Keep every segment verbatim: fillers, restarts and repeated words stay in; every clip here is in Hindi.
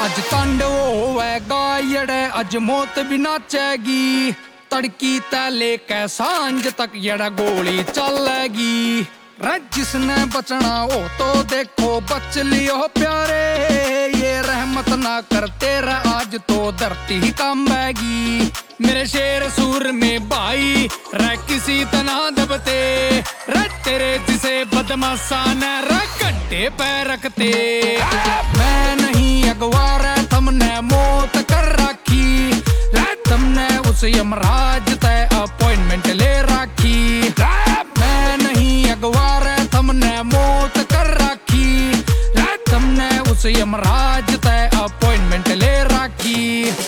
अज तांडव होवेगा यड़े अज मौत भी नाचेगी तड़की तले के सांझ तक यड़ा गोली चलेगी रे जिसने बचना हो तो देखो बच लियो प्यारे ये रहमत ना कर तेरा आज तो धरती ही कंबेगी मेरे शेर सूर में भाई रे किसी तना दबते रे तेरे जिसे बदमाशा न रे गड्ढे पे रखते मैं नहीं अगवार तुमने मौत कर रखी रे तुमने उस यमराज तय अपॉइंटमेंट ले रखी मैं नहीं अगवार तुमने मौत कर रखी रे तुमने उस यमराज तय अपॉइंटमेंट ले रखी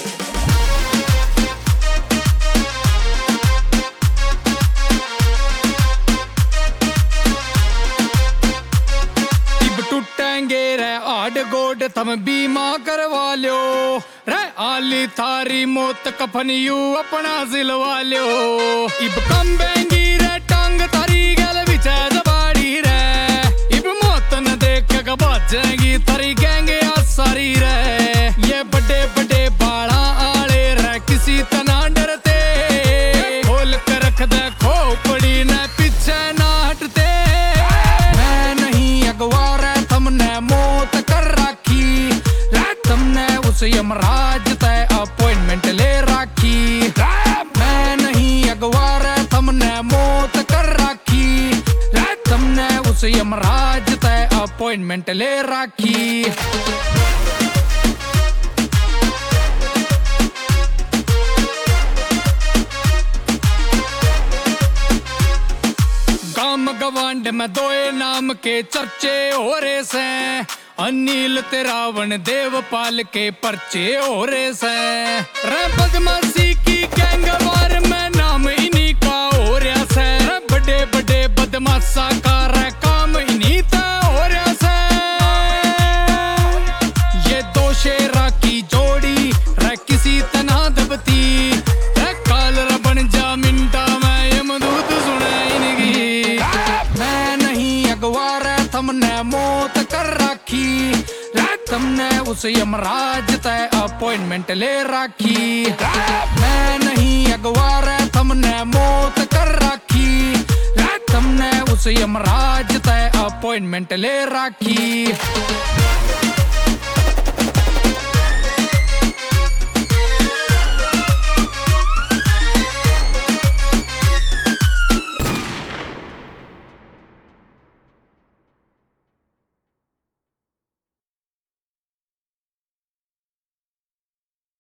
टूटेंगे रे आड गोड तुम बीमा करवा लो रे आली थारी मौत कफन यू अपना सिलवा लो इब कंबेंगी रे टांग तारी गल विच जबाड़ी रे इब मौत न देख के बाजेंगी तारी गैंगे आ सारी रे ये बड़े बड़े बाड़ा आले रे किसी तना डरते खोल कर रख दे खोपड़ी न पीछे ना हटते मैं नहीं अगवार तुमने मौत कर रखी रे तुमने उस यमराज तय अपॉइंटमेंट ले रखी मैं नहीं अगवार तुमने मौत कर रखी रे तुमने उस यमराज तय अपॉइंटमेंट ले रखी गाम गवांड में दोए नाम के चर्चे हो रहे से अनिल ते रावण देवपाल के पर्चे हो रहे से रे बदमाशी की गैंगवार में नाम इन्हीं का हो रहा से रे बड़े बड़े बदमाशा का रे काम इन्हीं का हो रहा से ये दो शेरा की जोड़ी रे किसी तना दबती रे काल रबन जा मिंटा में यमदूत सुने इनकी मैं नहीं अगवार तुमने मौत कर रखी रे तुमने उस यमराज तय अपॉइंटमेंट ले रखी मैं नहीं अगवार तुमने मौत कर रखी रे तुमने उस यमराज तय अपॉइंटमेंट ले रखी